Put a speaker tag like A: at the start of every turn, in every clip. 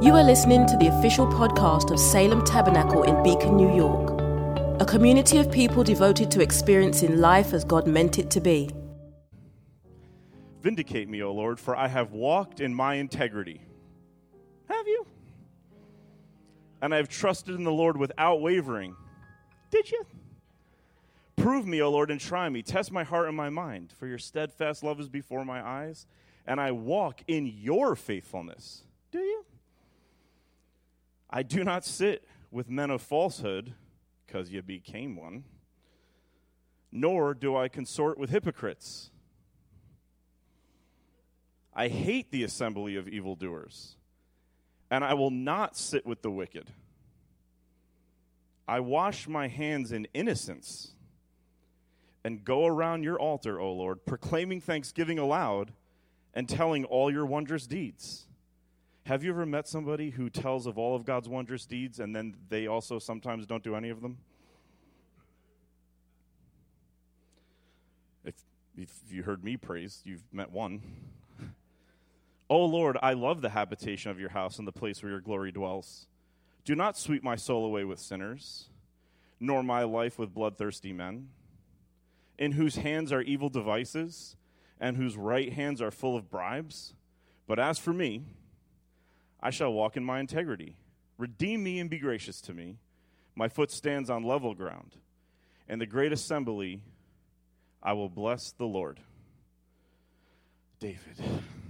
A: You are listening to the official podcast of Salem Tabernacle in Beacon, New York, a community of people devoted to experiencing life as God meant it to be.
B: Vindicate me, O Lord, for I have walked in my integrity. Have you? And I have trusted in the Lord without wavering. Did you? Prove me, O Lord, and try me. Test my heart and my mind, for your steadfast love is before my eyes, and I walk in your faithfulness. Do you? I do not sit with men of falsehood, because you became one, nor do I consort with hypocrites. I hate the assembly of evildoers, and I will not sit with the wicked. I wash my hands in innocence and go around your altar, O Lord, proclaiming thanksgiving aloud and telling all your wondrous deeds. Have you ever met somebody who tells of all of God's wondrous deeds and then they also sometimes don't do any of them? If you heard me praise, you've met one. O Lord, I love the habitation of your house and the place where your glory dwells. Do not sweep my soul away with sinners, nor my life with bloodthirsty men, in whose hands are evil devices, and whose right hands are full of bribes. But as for me, I shall walk in my integrity. Redeem me and be gracious to me. My foot stands on level ground. In the great assembly, I will bless the Lord. David.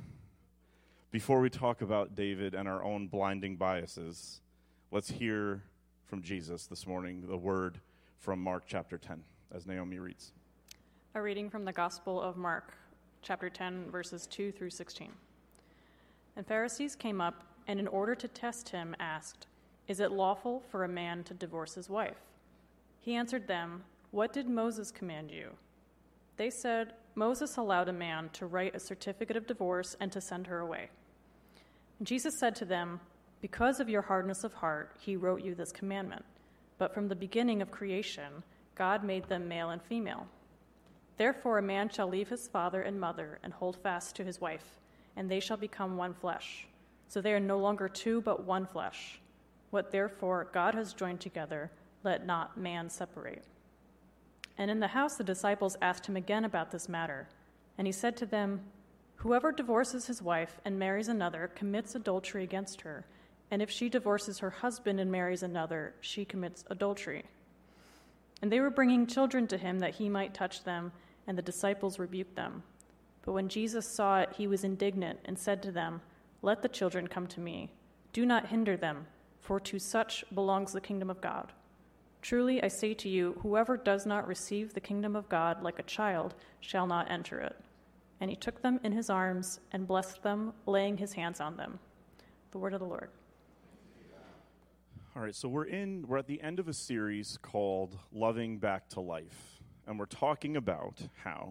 B: Before we talk about David and our own blinding biases, let's hear from Jesus this morning, the word from Mark chapter 10, as Naomi reads.
C: A reading from the Gospel of Mark, chapter 10, verses 2 through 16. And Pharisees came up, and in order to test him, asked, "Is it lawful for a man to divorce his wife?" He answered them, "What did Moses command you?" They said, "Moses allowed a man to write a certificate of divorce and to send her away." And Jesus said to them, "Because of your hardness of heart, he wrote you this commandment. But from the beginning of creation, God made them male and female. Therefore a man shall leave his father and mother and hold fast to his wife, and they shall become one flesh. So they are no longer two, but one flesh. What therefore God has joined together, let not man separate." And in the house the disciples asked him again about this matter. And he said to them, "Whoever divorces his wife and marries another commits adultery against her. And if she divorces her husband and marries another, she commits adultery." And they were bringing children to him that he might touch them, and the disciples rebuked them. But when Jesus saw it, he was indignant and said to them, "Let the children come to me. Do not hinder them, for to such belongs the kingdom of God. Truly I say to you, whoever does not receive the kingdom of God like a child shall not enter it." And he took them in his arms and blessed them, laying his hands on them. The word of the Lord.
B: All right, so we're at the end of a series called Loving Back to Life, and we're talking about how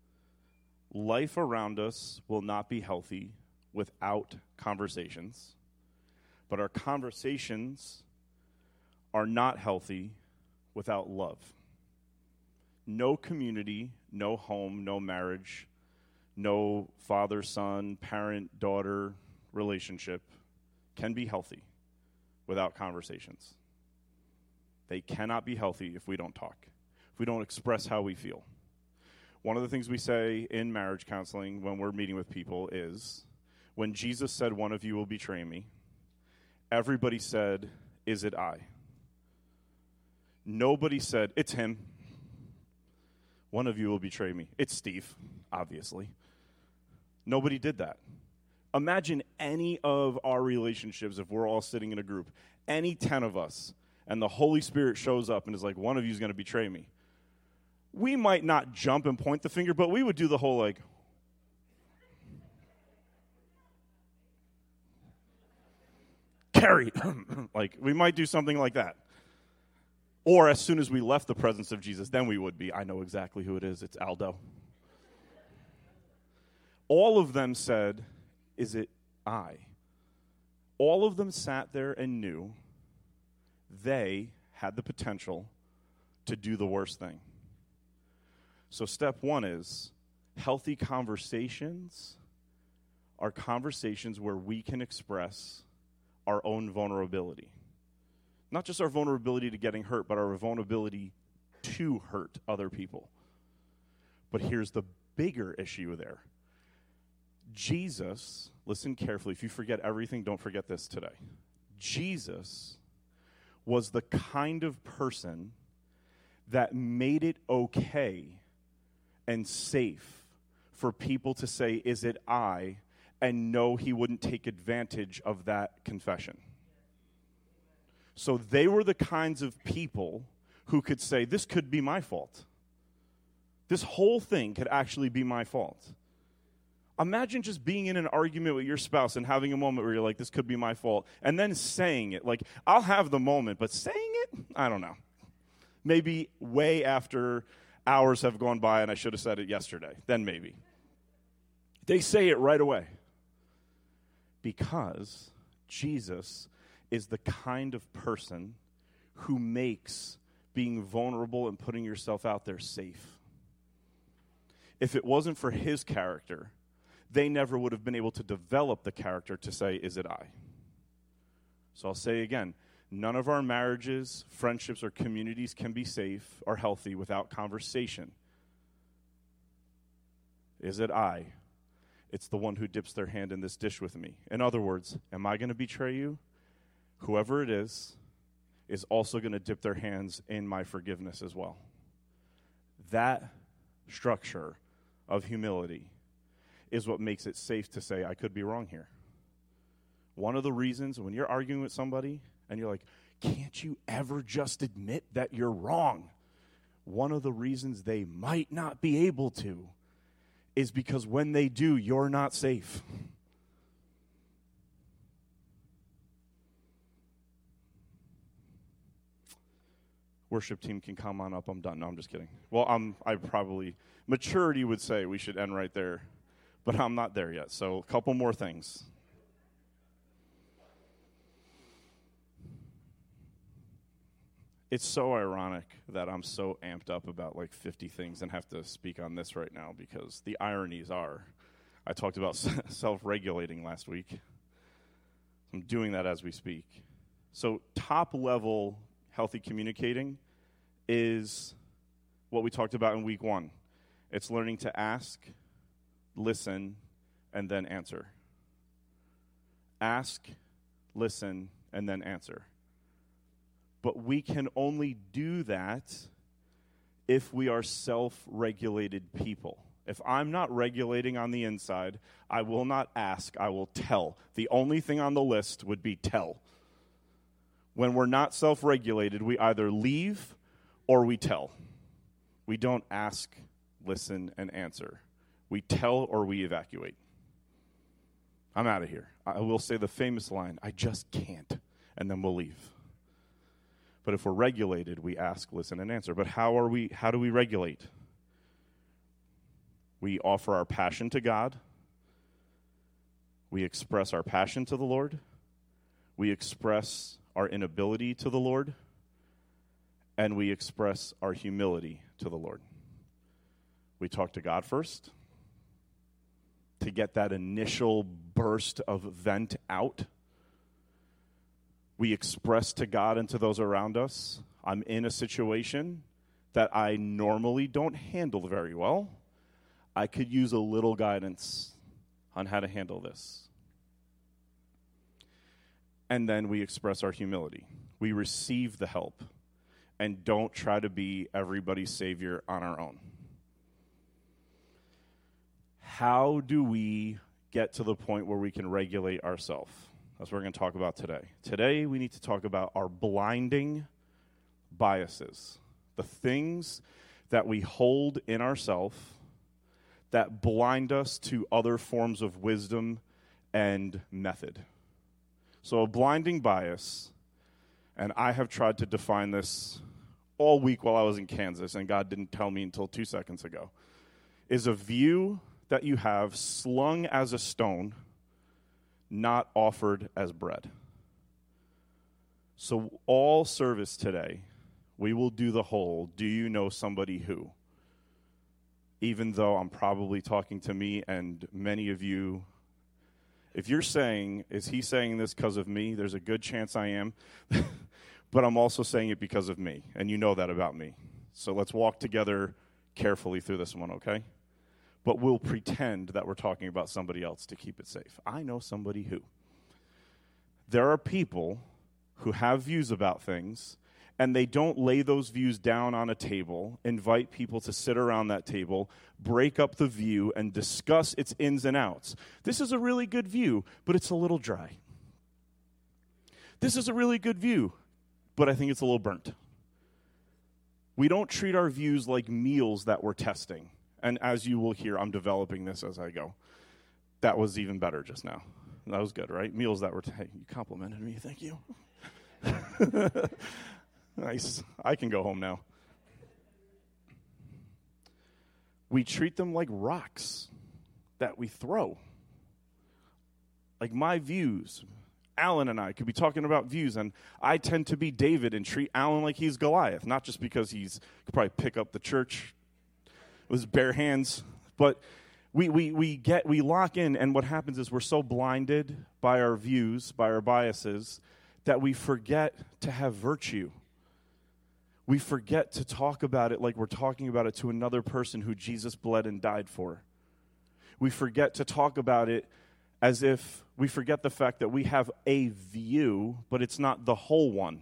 B: life around us will not be healthy without conversations, but our conversations are not healthy without love. No community, no home, no marriage, no father-son, parent-daughter relationship can be healthy without conversations. They cannot be healthy if we don't talk, if we don't express how we feel. One of the things we say in marriage counseling when we're meeting with people is, when Jesus said, "One of you will betray me," everybody said, "Is it I?" Nobody said, "It's him." "One of you will betray me." "It's Steve," obviously. Nobody did that. Imagine any of our relationships if we're all sitting in a group, any 10 of us, and the Holy Spirit shows up and is like, "One of you is going to betray me." We might not jump and point the finger, but we would do the whole like, "Carrie," like we might do something like that. Or as soon as we left the presence of Jesus, then we would be, "I know exactly who it is. It's Aldo." All of them said, "Is it I?" All of them sat there and knew they had the potential to do the worst thing. So step one is healthy conversations are conversations where we can express our own vulnerability. Not just our vulnerability to getting hurt, but our vulnerability to hurt other people. But here's the bigger issue there. Jesus, listen carefully. If you forget everything, don't forget this today. Jesus was the kind of person that made it okay and safe for people to say, "Is it I?" and know he wouldn't take advantage of that confession. So they were the kinds of people who could say, "This could be my fault. This whole thing could actually be my fault." Imagine just being in an argument with your spouse and having a moment where you're like, "This could be my fault," and then saying it. Like, I'll have the moment, but saying it, I don't know. Maybe way after hours have gone by and I should have said it yesterday. Then maybe. They say it right away. Because Jesus is the kind of person who makes being vulnerable and putting yourself out there safe. If it wasn't for his character, they never would have been able to develop the character to say, "Is it I?" So I'll say again, none of our marriages, friendships, or communities can be safe or healthy without conversation. Is it I? It's the one who dips their hand in this dish with me. In other words, am I going to betray you? Whoever it is also going to dip their hands in my forgiveness as well. That structure of humility is what makes it safe to say, "I could be wrong here." One of the reasons when you're arguing with somebody and you're like, "Can't you ever just admit that you're wrong?" One of the reasons they might not be able to is because when they do, you're not safe. Worship team can come on up. I'm done. No, I'm just kidding. Well, maturity would say we should end right there, but I'm not there yet. So a couple more things. It's so ironic that I'm so amped up about like 50 things and have to speak on this right now, because the ironies are, I talked about self-regulating last week. I'm doing that as we speak. So top level healthy communicating is what we talked about in week 1. It's learning to ask, listen, and then answer. Ask, listen, and then answer. But we can only do that if we are self-regulated people. If I'm not regulating on the inside, I will not ask, I will tell. The only thing on the list would be tell. When we're not self-regulated, we either leave or we tell. We don't ask, listen, and answer. We tell or we evacuate. I'm out of here. I will say the famous line, "I just can't," and then we'll leave. But if we're regulated, we ask, listen, and answer. But how do we regulate? We offer our passion to God. We express our passion to the Lord. We express our inability to the Lord. And we express our humility to the Lord. We talk to God first to get that initial burst of vent out. We express to God and to those around us, I'm in a situation that I normally don't handle very well. I could use a little guidance on how to handle this. And then we express our humility. We receive the help and don't try to be everybody's savior on our own. How do we get to the point where we can regulate ourselves? That's what we're going to talk about today. Today, we need to talk about our blinding biases, the things that we hold in ourselves that blind us to other forms of wisdom and method. So a blinding bias, and I have tried to define this all week while I was in Kansas, and God didn't tell me until 2 seconds ago, is a view that you have slung as a stone, not offered as bread. So all service today, we will do the whole, do you know somebody who? Even though I'm probably talking to me and many of you, If you're saying, is he saying this because of me? There's a good chance I am. But I'm also saying it because of me. And you know that about me. So let's walk together carefully through this one, okay? But we'll pretend that we're talking about somebody else to keep it safe. I know somebody who. There are people who have views about things, and they don't lay those views down on a table, invite people to sit around that table, break up the view, and discuss its ins and outs. This is a really good view, but it's a little dry. This is a really good view, but I think it's a little burnt. We don't treat our views like meals that we're testing. And as you will hear, I'm developing this as I go. That was even better just now. That was good, right? Meals that were, hey, you complimented me, thank you. Nice. I can go home now. We treat them like rocks that we throw. Like my views. Alan and I could be talking about views, and I tend to be David and treat Alan like he's Goliath, not just because he could probably pick up the church with his bare hands, but we lock in, and what happens is we're so blinded by our views, by our biases, that we forget to have virtue. We forget to talk about it like we're talking about it to another person who Jesus bled and died for. We forget to talk about it as if we forget the fact that we have a view, but it's not the whole one.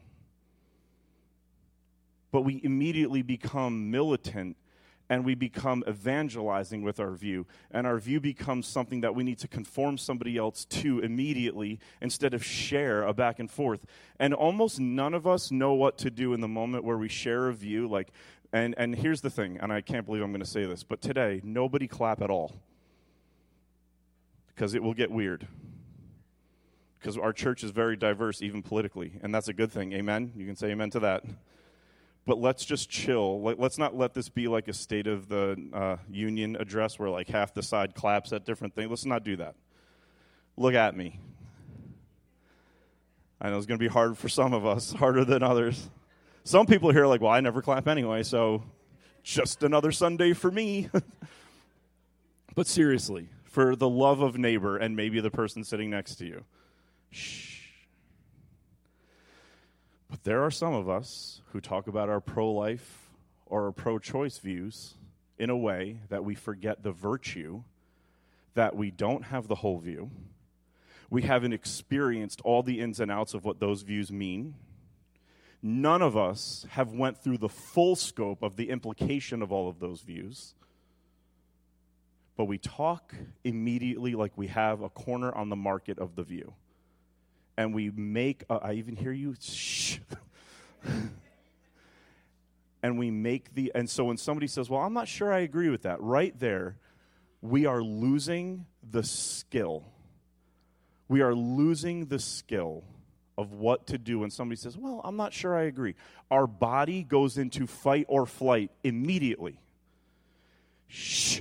B: But we immediately become militant, and we become evangelizing with our view. And our view becomes something that we need to conform somebody else to immediately instead of share a back and forth. And almost none of us know what to do in the moment where we share a view. And here's the thing, and I can't believe I'm going to say this, but today, nobody clap at all. Because it will get weird. Because our church is very diverse, even politically, and that's a good thing. Amen? You can say amen to that. But let's just chill. Let's not let this be like a State of the Union address where like half the side claps at different things. Let's not do that. Look at me. I know it's going to be hard for some of us, harder than others. Some people here are like, well, I never clap anyway, so just another Sunday for me. But seriously, for the love of neighbor and maybe the person sitting next to you, shh. But there are some of us who talk about our pro-life or our pro-choice views in a way that we forget the virtue, that we don't have the whole view. We haven't experienced all the ins and outs of what those views mean. None of us have went through the full scope of the implication of all of those views. But we talk immediately like we have a corner on the market of the view. And we make, I even hear you, shh. And so when somebody says, well, I'm not sure I agree with that, right there, we are losing the skill. We are losing the skill of what to do when somebody says, well, I'm not sure I agree. Our body goes into fight or flight immediately. Shh.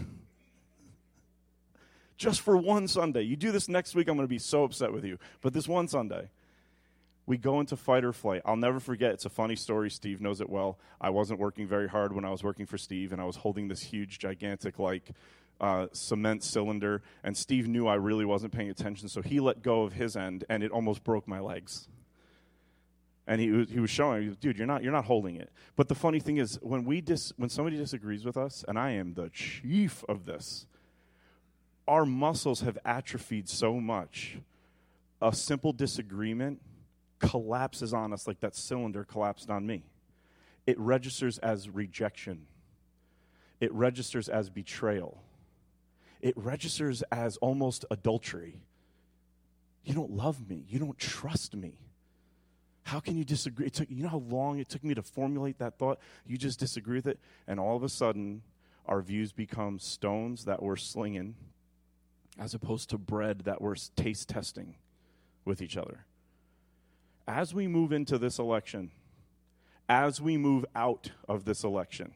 B: Just for one Sunday. You do this next week, I'm going to be so upset with you. But this one Sunday, we go into fight or flight. I'll never forget. It's a funny story. Steve knows it well. I wasn't working very hard when I was working for Steve, and I was holding this huge, gigantic, cement cylinder. And Steve knew I really wasn't paying attention, so he let go of his end, and it almost broke my legs. And he was showing me, dude, you're not holding it. But the funny thing is, when somebody disagrees with us, and I am the chief of this, our muscles have atrophied so much, a simple disagreement collapses on us like that cylinder collapsed on me. It registers as rejection. It registers as betrayal. It registers as almost adultery. You don't love me. You don't trust me. How can you disagree? You know how long it took me to formulate that thought? You just disagree with it, and all of a sudden, our views become stones that we're slinging as opposed to bread that we're taste testing with each other. As we move into this election, as we move out of this election,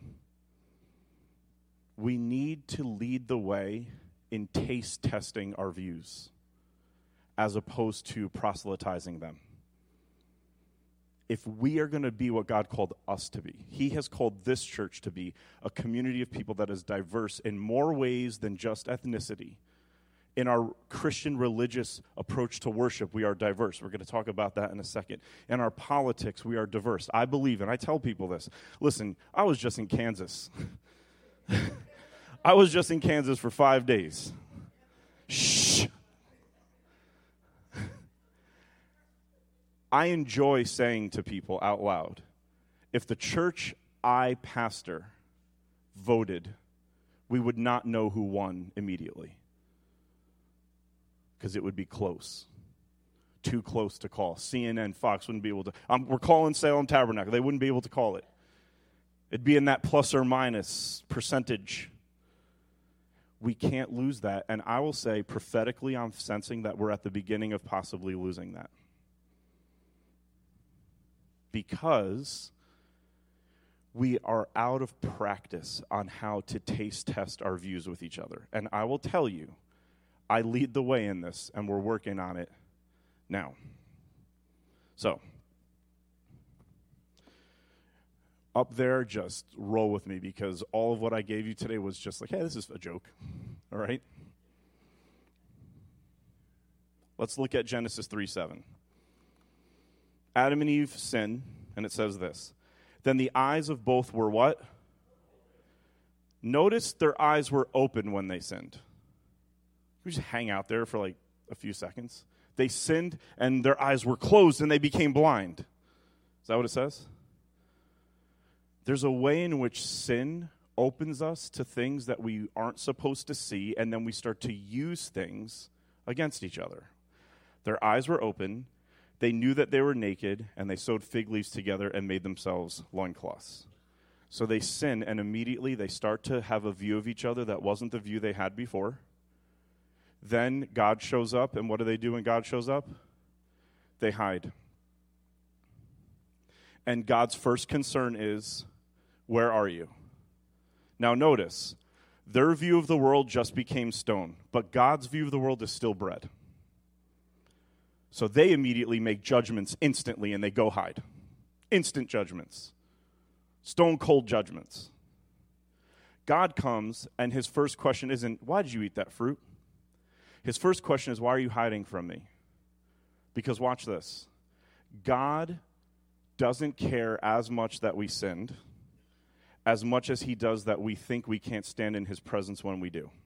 B: we need to lead the way in taste testing our views as opposed to proselytizing them. If we are going to be what God called us to be, He has called this church to be a community of people that is diverse in more ways than just ethnicity. In our Christian religious approach to worship, we are diverse. We're going to talk about that in a second. In our politics, we are diverse. I believe, and I tell people this. Listen, I was just in Kansas. I was just in Kansas for 5 days. Shh. I enjoy saying to people out loud, if the church I pastor voted, we would not know who won immediately. Because it would be close. Too close to call. CNN, Fox wouldn't be able to. We're calling Salem Tabernacle. They wouldn't be able to call it. It'd be in that plus or minus percentage. We can't lose that. And I will say, prophetically, I'm sensing that we're at the beginning of possibly losing that. Because we are out of practice on how to taste test our views with each other. And I will tell you, I lead the way in this, and we're working on it now. So, up there, just roll with me, because all of what I gave you today was just like, hey, this is a joke, all right? Let's look at Genesis 3:7. Adam and Eve sin, and it says this. Then the eyes of both were what? Notice their eyes were open when they sinned. We just hang out there for like a few seconds. They sinned, and their eyes were closed, and they became blind. Is that what it says? There's a way in which sin opens us to things that we aren't supposed to see, and then we start to use things against each other. Their eyes were open. They knew that they were naked, and they sewed fig leaves together and made themselves loincloths. So they sin, and immediately they start to have a view of each other that wasn't the view they had before. Then God shows up, and what do they do when God shows up? They hide. And God's first concern is, where are you? Now notice, their view of the world just became stone, but God's view of the world is still bread. So they immediately make judgments instantly, and they go hide. Instant judgments. Stone cold judgments. God comes, and his first question isn't, why did you eat that fruit? His first question is, why are you hiding from me? Because watch this. God doesn't care as much that we sinned as much as he does that we think we can't stand in his presence when we do.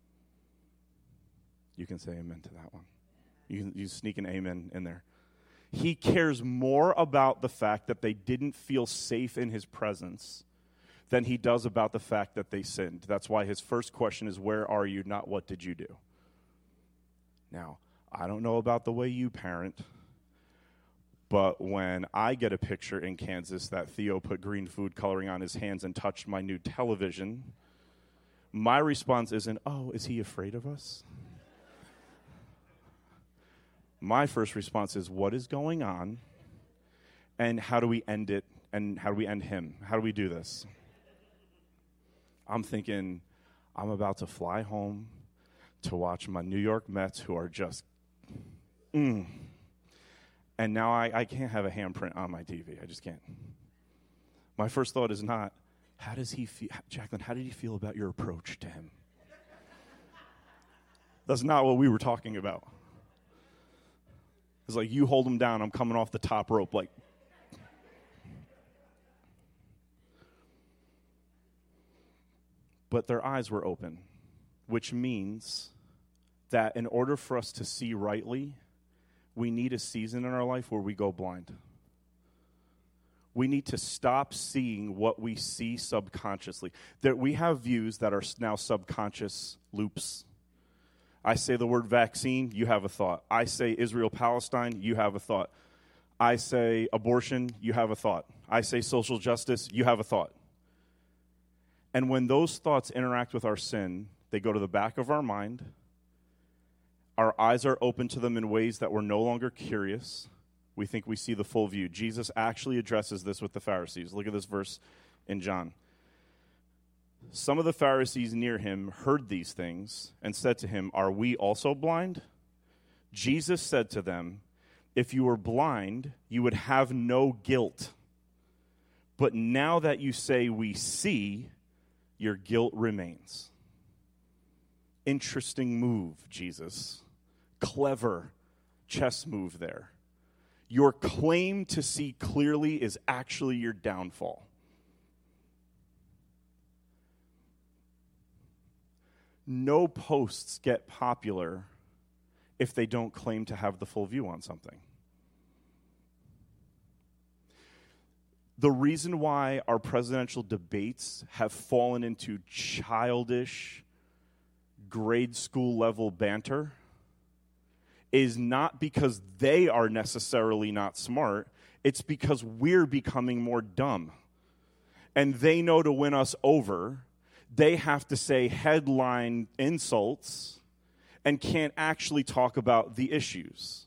B: You can say amen to that one. You sneak an amen in there. He cares more about the fact that they didn't feel safe in his presence than he does about the fact that they sinned. That's why his first question is, where are you, not what did you do? Now, I don't know about the way you parent, but when I get a picture in Kansas that Theo put green food coloring on his hands and touched my new television, my response isn't, oh, is he afraid of us? My first response is, what is going on, and how do we end it, and how do we end him? How do we do this? I'm thinking, I'm about to fly home to watch my New York Mets, who are just, and now I can't have a handprint on my TV. I just can't. My first thought is not, how does he feel, Jacqueline, how did he feel about your approach to him? That's not what we were talking about. It's like, you hold him down, I'm coming off the top rope, like. But their eyes were open, which means that in order for us to see rightly, we need a season in our life where we go blind. We need to stop seeing what we see subconsciously. That we have views that are now subconscious loops. I say the word vaccine, you have a thought. I say Israel-Palestine, you have a thought. I say abortion, you have a thought. I say social justice, you have a thought. And when those thoughts interact with our sin, they go to the back of our mind. Our eyes are open to them in ways that we're no longer curious. We think we see the full view. Jesus actually addresses this with the Pharisees. Look at this verse in John. Some of the Pharisees near him heard these things and said to him, are we also blind? Jesus said to them, if you were blind, you would have no guilt. But now that you say we see, your guilt remains. Interesting move, Jesus. Clever chess move there. Your claim to see clearly is actually your downfall. No posts get popular if they don't claim to have the full view on something. The reason why our presidential debates have fallen into childish, grade school level banter is not because they are necessarily not smart. It's because we're becoming more dumb. And they know to win us over, they have to say headline insults and can't actually talk about the issues.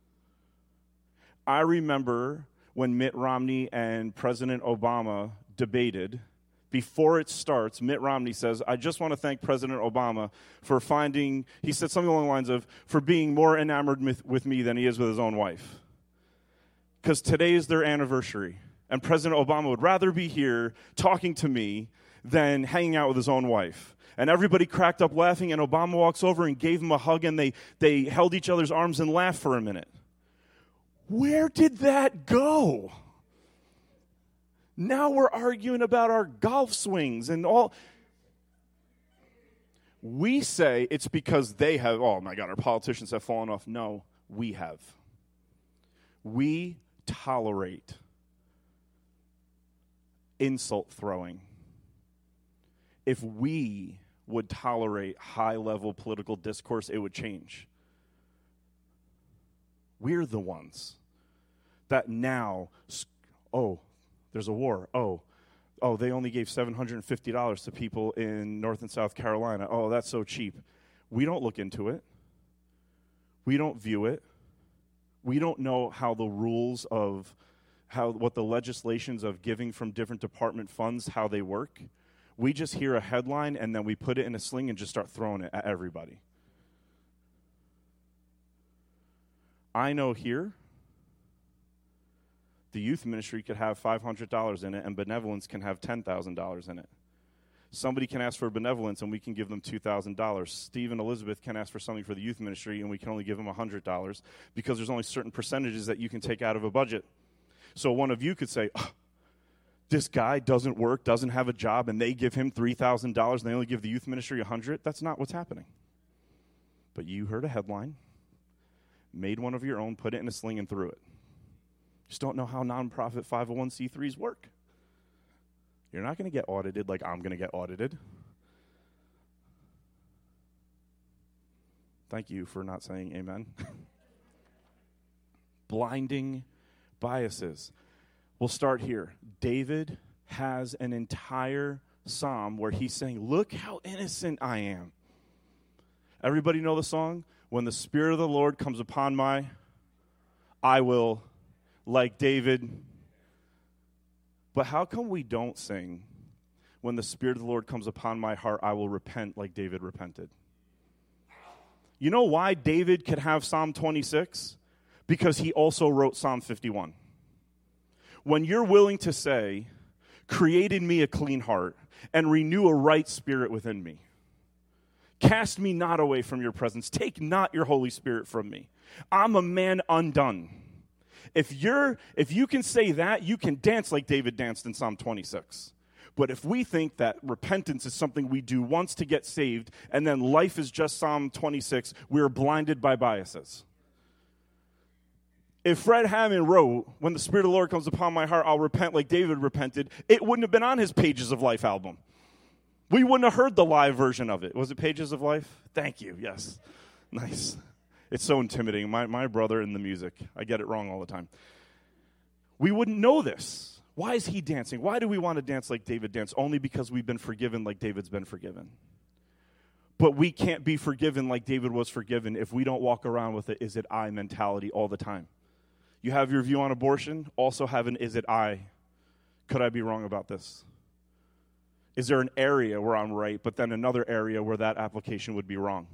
B: I remember when Mitt Romney and President Obama debated. Before it starts, Mitt Romney says, I just want to thank President Obama for he said something along the lines of, for being more enamored with me than he is with his own wife. Because today is their anniversary. And President Obama would rather be here talking to me than hanging out with his own wife. And everybody cracked up laughing, and Obama walks over and gave him a hug, and they held each other's arms and laughed for a minute. Where did that go? Now we're arguing about our golf swings and all. We say it's because they have, oh my God, our politicians have fallen off. No, we have. We tolerate insult throwing. If we would tolerate high-level political discourse, it would change. We're the ones that now, there's a war. Oh, they only gave $750 to people in North and South Carolina. Oh, that's so cheap. We don't look into it. We don't view it. We don't know how the rules of what the legislations of giving from different department funds, how they work. We just hear a headline and then we put it in a sling and just start throwing it at everybody. I know here, the youth ministry could have $500 in it, and benevolence can have $10,000 in it. Somebody can ask for benevolence, and we can give them $2,000. Steve and Elizabeth can ask for something for the youth ministry, and we can only give them $100 because there's only certain percentages that you can take out of a budget. So one of you could say, this guy doesn't work, doesn't have a job, and they give him $3,000, and they only give the youth ministry $100. That's not what's happening. But you heard a headline, made one of your own, put it in a sling, and threw it. Just don't know how nonprofit 501c3s work. You're not going to get audited like I'm going to get audited. Thank you for not saying amen. Blinding biases. We'll start here. David has an entire psalm where he's saying, look how innocent I am. Everybody know the song? When the Spirit of the Lord comes upon I will, like David. But how come we don't sing, when the Spirit of the Lord comes upon my heart, I will repent like David repented? You know why David could have Psalm 26? Because he also wrote Psalm 51. When you're willing to say, create in me a clean heart and renew a right spirit within me. Cast me not away from your presence. Take not your Holy Spirit from me. I'm a man undone. If you can say that, you can dance like David danced in Psalm 26. But if we think that repentance is something we do once to get saved, and then life is just Psalm 26, we're blinded by biases. If Fred Hammond wrote, when the Spirit of the Lord comes upon my heart, I'll repent like David repented, it wouldn't have been on his Pages of Life album. We wouldn't have heard the live version of it. Was it Pages of Life? Thank you, yes. Nice. It's so intimidating. My brother in the music, I get it wrong all the time. We wouldn't know this. Why is he dancing? Why do we want to dance like David danced? Only because we've been forgiven like David's been forgiven. But we can't be forgiven like David was forgiven if we don't walk around with an is it I mentality all the time. You have your view on abortion, also have an is it I. Could I be wrong about this? Is there an area where I'm right, but then another area where that application would be wrong?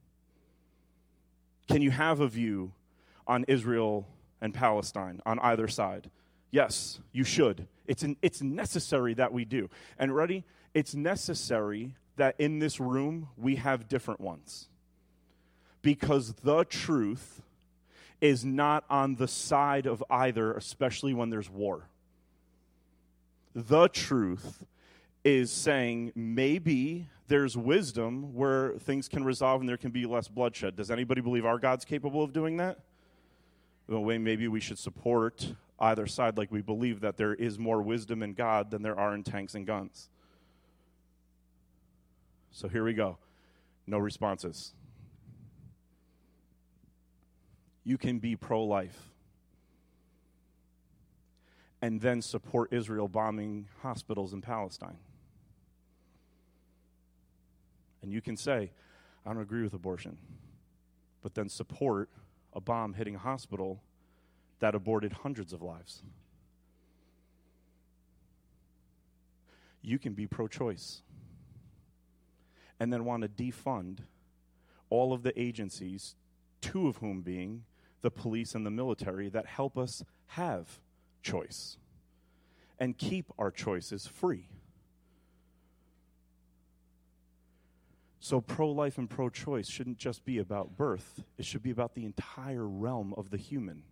B: Can you have a view on Israel and Palestine on either side? Yes, you should. It's necessary that we do. And ready? It's necessary that in this room we have different ones. Because the truth is not on the side of either, especially when there's war. The truth is saying maybe there's wisdom where things can resolve and there can be less bloodshed. Does anybody believe our God's capable of doing that? Well, maybe we should support either side, like we believe that there is more wisdom in God than there are in tanks and guns. So here we go. No responses. You can be pro-life and then support Israel bombing hospitals in Palestine. And you can say, I don't agree with abortion, but then support a bomb hitting a hospital that aborted hundreds of lives. You can be pro-choice and then want to defund all of the agencies, two of whom being the police and the military, that help us have choice and keep our choices free. So pro-life and pro-choice shouldn't just be about birth. It should be about the entire realm of the human.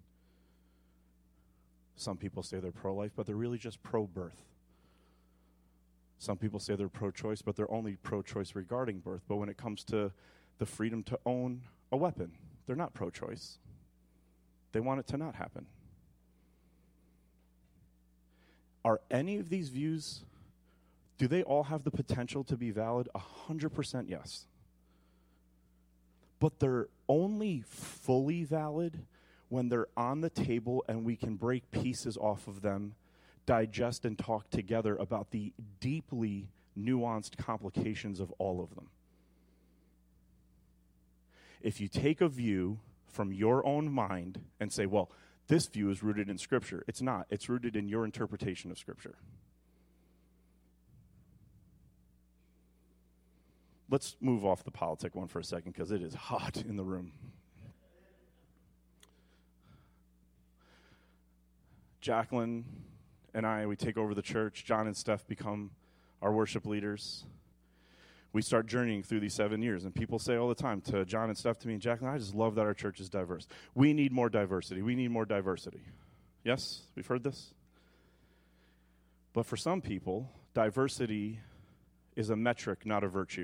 B: Some people say they're pro-life, but they're really just pro-birth. Some people say they're pro-choice, but they're only pro-choice regarding birth. But when it comes to the freedom to own a weapon, they're not pro-choice. They want it to not happen. Are any of these views, do they all have the potential to be valid? 100% yes. But they're only fully valid when they're on the table and we can break pieces off of them, digest and talk together about the deeply nuanced complications of all of them. If you take a view from your own mind and say, well, this view is rooted in Scripture. It's not. It's rooted in your interpretation of Scripture. Let's move off the politic one for a second because it is hot in the room. Jacqueline and I, we take over the church. John and Steph become our worship leaders. We start journeying through these 7 years, and people say all the time to John and Steph, to me and Jacqueline, I just love that our church is diverse. We need more diversity. We need more diversity. Yes, we've heard this? But for some people, diversity is a metric, not a virtue.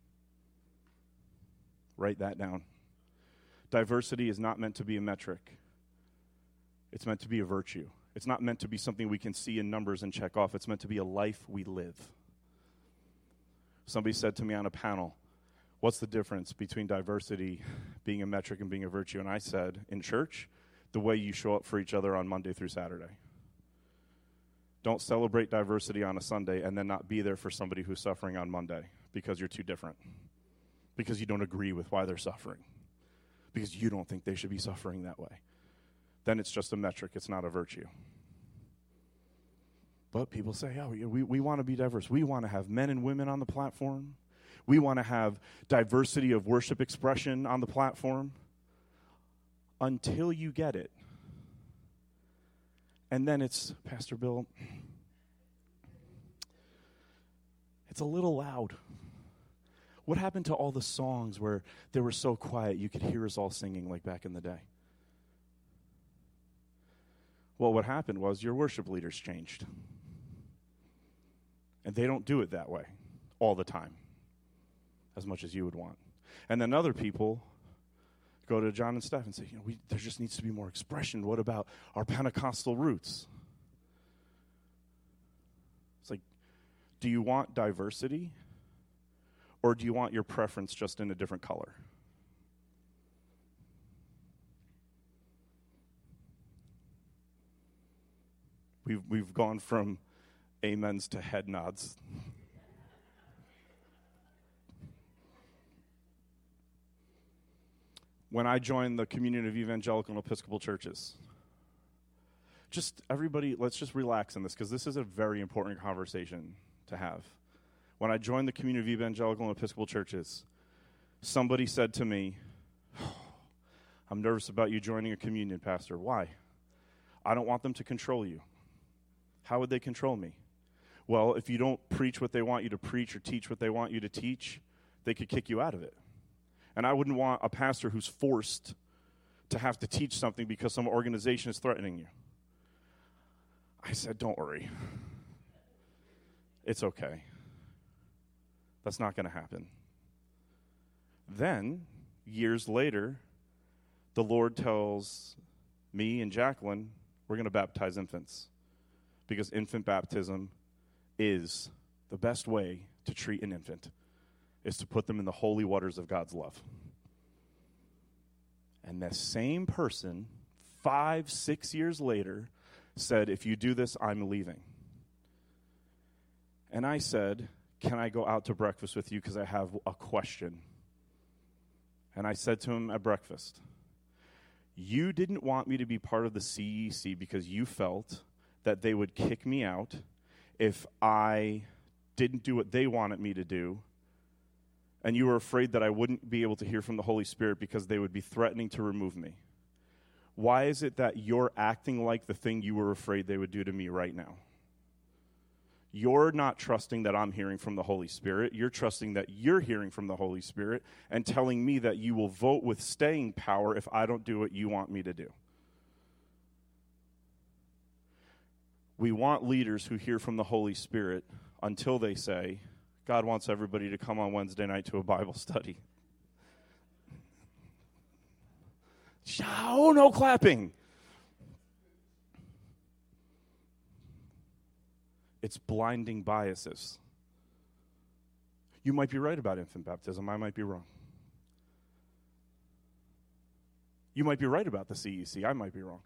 B: Write that down. Diversity is not meant to be a metric. It's meant to be a virtue. It's not meant to be something we can see in numbers and check off. It's meant to be a life we live. Somebody said to me on a panel, what's the difference between diversity being a metric and being a virtue? And I said, in church, the way you show up for each other on Monday through Saturday. Don't celebrate diversity on a Sunday and then not be there for somebody who's suffering on Monday because you're too different, because you don't agree with why they're suffering, because you don't think they should be suffering that way. Then it's just a metric. It's not a virtue. But people say, oh, we want to be diverse. We want to have men and women on the platform. We want to have diversity of worship expression on the platform. Until you get it. And then it's, Pastor Bill, it's a little loud. What happened to all the songs where they were so quiet you could hear us all singing like back in the day? Well, what happened was your worship leaders changed. And they don't do it that way all the time, as much as you would want. And then other people go to John and Steph and say, there just needs to be more expression. What about our Pentecostal roots? It's like, do you want diversity? Or do you want your preference just in a different color? We've gone from amens to head nods. When I joined the Communion of Evangelical and Episcopal Churches, just everybody, let's just relax in this because this is a very important conversation to have. When I joined the Communion of Evangelical and Episcopal Churches, somebody said to me, I'm nervous about you joining a communion, Pastor. Why? I don't want them to control you. How would they control me? Well, if you don't preach what they want you to preach or teach what they want you to teach, they could kick you out of it. And I wouldn't want a pastor who's forced to have to teach something because some organization is threatening you. I said, don't worry. It's okay. That's not going to happen. Then, years later, the Lord tells me and Jacqueline, we're going to baptize infants. Because infant baptism is the best way to treat an infant, is to put them in the holy waters of God's love. And the same person, 5-6 years later, said, if you do this, I'm leaving. And I said, can I go out to breakfast with you because I have a question? And I said to him at breakfast, you didn't want me to be part of the CEC because you felt that they would kick me out if I didn't do what they wanted me to do, and you were afraid that I wouldn't be able to hear from the Holy Spirit because they would be threatening to remove me. Why is it that you're acting like the thing you were afraid they would do to me right now? You're not trusting that I'm hearing from the Holy Spirit. You're trusting that you're hearing from the Holy Spirit and telling me that you will vote with staying power if I don't do what you want me to do. We want leaders who hear from the Holy Spirit until they say, God wants everybody to come on Wednesday night to a Bible study. Oh, no clapping. It's blinding biases. You might be right about infant baptism. I might be wrong. You might be right about the CEC. I might be wrong.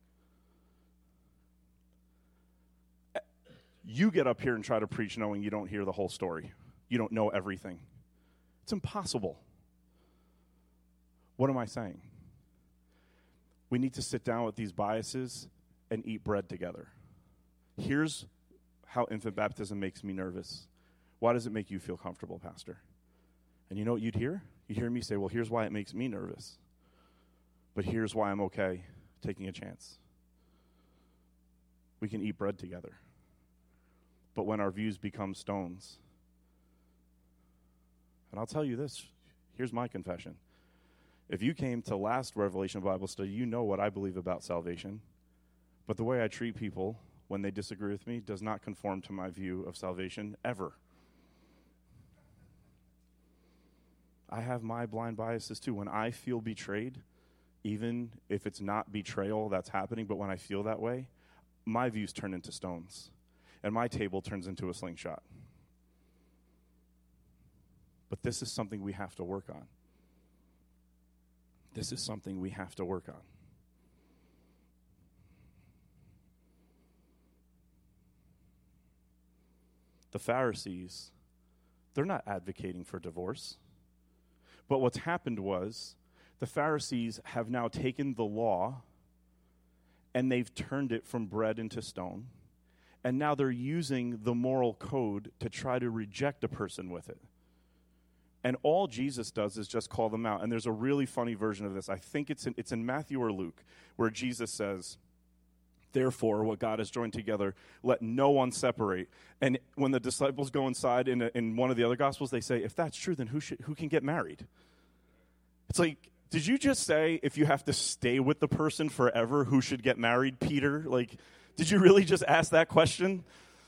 B: You get up here and try to preach knowing you don't hear the whole story. You don't know everything. It's impossible. What am I saying? We need to sit down with these biases and eat bread together. Here's how infant baptism makes me nervous. Why does it make you feel comfortable, Pastor? And you know what you'd hear? You'd hear me say, well, here's why it makes me nervous. But here's why I'm okay taking a chance. We can eat bread together. But when our views become stones, and I'll tell you this, here's my confession. If you came to last Revelation Bible study, you know what I believe about salvation. But the way I treat people when they disagree with me does not conform to my view of salvation ever. I have my blind biases too. When I feel betrayed, even if it's not betrayal that's happening, but when I feel that way, my views turn into stones. And my table turns into a slingshot. But this is something we have to work on. This is something we have to work on. The Pharisees, they're not advocating for divorce. But what's happened was the Pharisees have now taken the law and they've turned it from bread into stone. And now they're using the moral code to try to reject a person with it. And all Jesus does is just call them out. And there's a really funny version of this. I think it's in Matthew or Luke, where Jesus says, therefore, what God has joined together, let no one separate. And when the disciples go inside in one of the other Gospels, they say, if that's true, then who can get married? It's like, did you just say if you have to stay with the person forever, who should get married, Peter? Like, did you really just ask that question?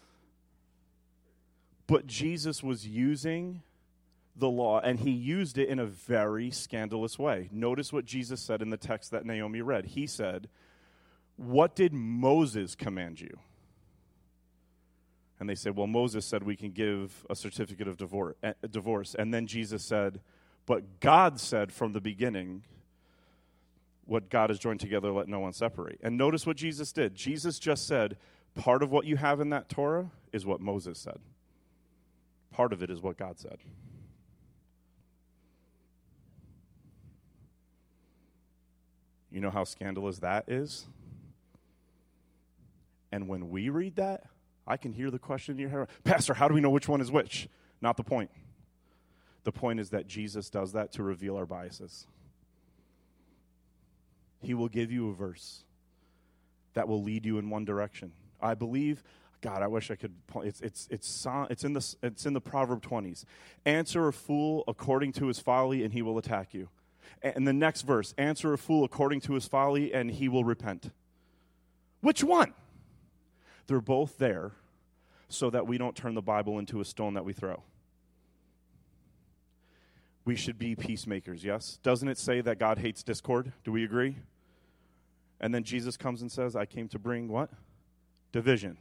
B: But Jesus was using the law, and he used it in a very scandalous way. Notice what Jesus said in the text that Naomi read. He said, what did Moses command you? And they said, well, Moses said we can give a certificate of divorce. And then Jesus said, but God said from the beginning, what God has joined together, let no one separate. And notice what Jesus did. Jesus just said, part of what you have in that Torah is what Moses said. Part of it is what God said. You know how scandalous that is? And when we read that, I can hear the question in your head, Pastor, how do we know which one is which? Not the point. The point is that Jesus does that to reveal our biases. He will give you a verse that will lead you in one direction. I believe God, I wish I could. It's in the Proverb 20s. Answer a fool according to his folly, and he will attack you. And the next verse, answer a fool according to his folly, and he will repent. Which one? They're both there so that we don't turn the Bible into a stone that we throw. We should be peacemakers, yes? Doesn't it say that God hates discord? Do we agree? And then Jesus comes and says, I came to bring what? Division.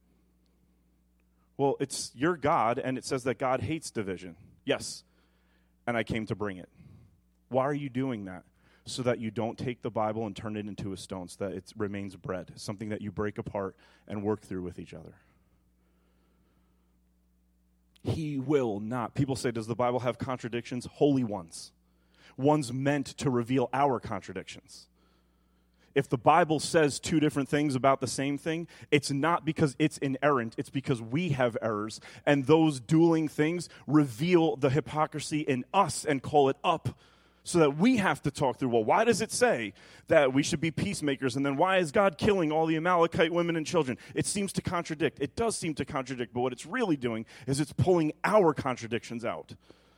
B: Well, it's your God, and it says that God hates division. Yes, and I came to bring it. Why are you doing that? So that you don't take the Bible and turn it into a stone, so that it remains bread, something that you break apart and work through with each other. He will not. People say, does the Bible have contradictions? Holy ones. Ones meant to reveal our contradictions. If the Bible says two different things about the same thing, it's not because it's inerrant, it's because we have errors, and those dueling things reveal the hypocrisy in us and call it up, so that we have to talk through, well, why does it say that we should be peacemakers, and then why is God killing all the Amalekite women and children? It seems to contradict. It does seem to contradict, but what it's really doing is it's pulling our contradictions out.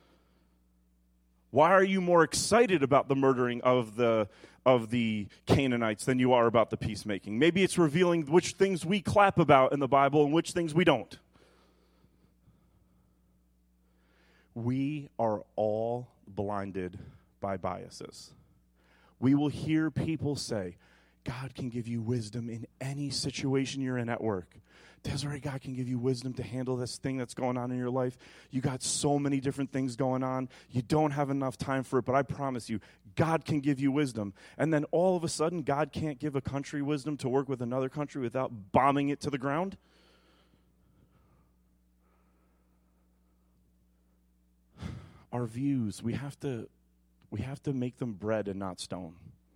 B: Why are you more excited about the murdering of the Canaanites than you are about the peacemaking? Maybe it's revealing which things we clap about in the Bible and which things we don't. We are all blinded by biases. We will hear people say, God can give you wisdom in any situation you're in at work. Desiree, God can give you wisdom to handle this thing that's going on in your life. You got so many different things going on. You don't have enough time for it, but I promise you, God can give you wisdom. And then all of a sudden, God can't give a country wisdom to work with another country without bombing it to the ground? Our views, we have to make them bread and not stone.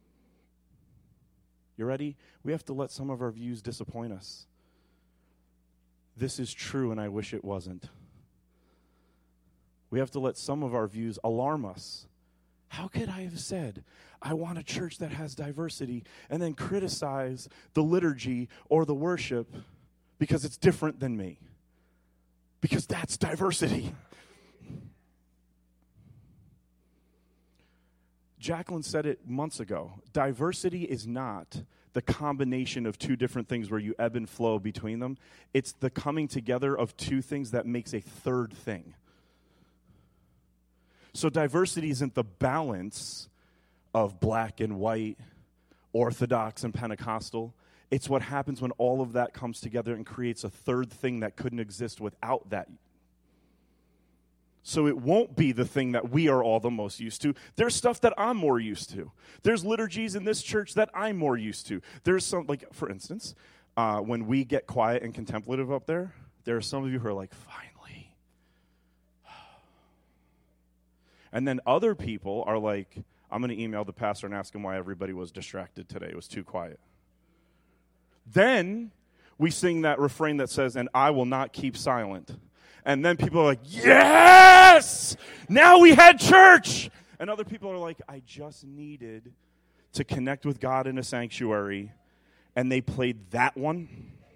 B: You ready? We have to let some of our views disappoint us. This is true, and I wish it wasn't. We have to let some of our views alarm us. How could I have said, I want a church that has diversity, and then criticize the liturgy or the worship because it's different than me? Because that's diversity. Jacqueline said it months ago. Diversity is not the combination of two different things where you ebb and flow between them. It's the coming together of two things that makes a third thing. So diversity isn't the balance of black and white, Orthodox and Pentecostal. It's what happens when all of that comes together and creates a third thing that couldn't exist without that. So it won't be the thing that we are all the most used to. There's stuff that I'm more used to. There's liturgies in this church that I'm more used to. There's some, like, for instance, when we get quiet and contemplative up there are some of you who are like, finally. And then other people are like, I'm going to email the pastor and ask him why everybody was distracted today. It was too quiet. Then we sing that refrain that says, and I will not keep silent. And then people are like, yes! Now we had church! And other people are like, I just needed to connect with God in a sanctuary, and they played that one.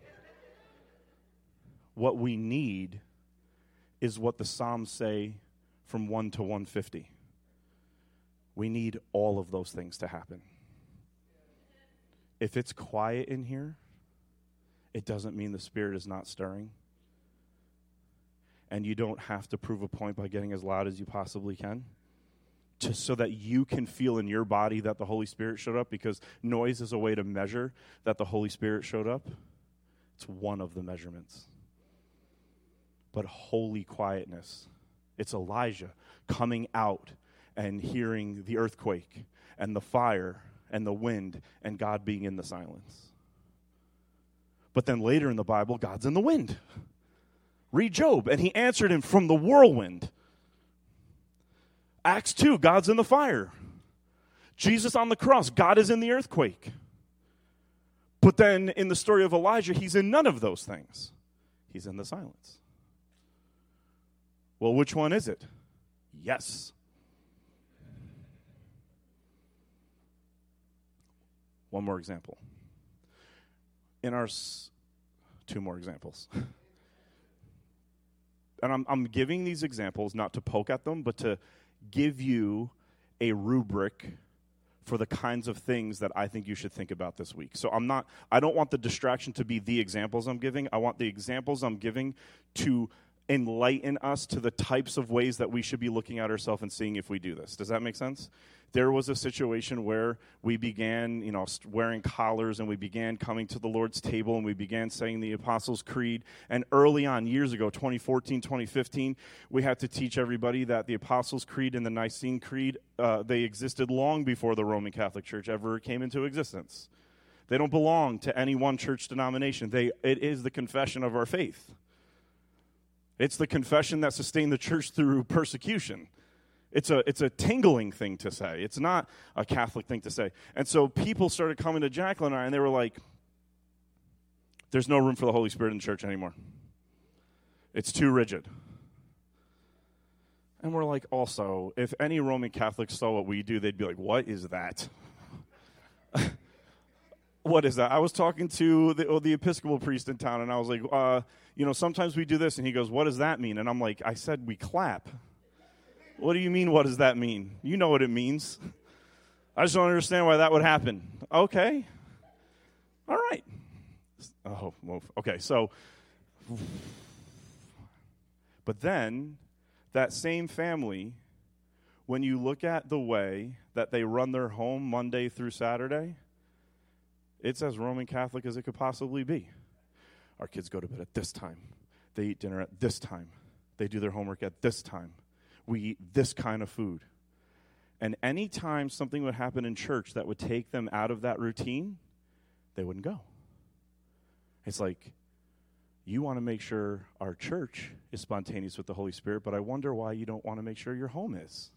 B: What we need is what the Psalms say from 1 to 150. We need all of those things to happen. If it's quiet in here, it doesn't mean the Spirit is not stirring. And you don't have to prove a point by getting as loud as you possibly can, just so that you can feel in your body that the Holy Spirit showed up, because noise is a way to measure that the Holy Spirit showed up. It's one of the measurements. But holy quietness, it's Elijah coming out and hearing the earthquake and the fire and the wind and God being in the silence. But then later in the Bible, God's in the wind. Read Job, and he answered him from the whirlwind. Acts 2, God's in the fire. Jesus on the cross, God is in the earthquake. But then in the story of Elijah, he's in none of those things. He's in the silence. Well, which one is it? Yes. One more example. In our 2 more examples. And I'm giving these examples not to poke at them, but to give you a rubric for the kinds of things that I think you should think about this week. So I don't want the distraction to be the examples I'm giving. I want the examples I'm giving to enlighten us to the types of ways that we should be looking at ourselves and seeing if we do this. Does that make sense? There was a situation where we began, wearing collars, and we began coming to the Lord's table, and we began saying the Apostles' Creed. And early on, years ago, 2014, 2015, we had to teach everybody that the Apostles' Creed and the Nicene Creed, they existed long before the Roman Catholic Church ever came into existence. They don't belong to any one church denomination. It is the confession of our faith. It's the confession that sustained the church through persecution. It's a tingling thing to say. It's not a Catholic thing to say. And so people started coming to Jacqueline and I, and they were like, there's no room for the Holy Spirit in church anymore. It's too rigid. And we're like, also, if any Roman Catholics saw what we do, they'd be like, what is that? What is that? I was talking to the Episcopal priest in town, and I was like, sometimes we do this. And he goes, what does that mean? And I'm like, I said we clap. What do you mean, what does that mean? You know what it means. I just don't understand why that would happen. Okay. All right. Oh, well, okay, so. But then, that same family, when you look at the way that they run their home Monday through Saturday, it's as Roman Catholic as it could possibly be. Our kids go to bed at this time. They eat dinner at this time. They do their homework at this time. We eat this kind of food. And any time something would happen in church that would take them out of that routine, they wouldn't go. It's like, you want to make sure our church is spontaneous with the Holy Spirit, but I wonder why you don't want to make sure your home is.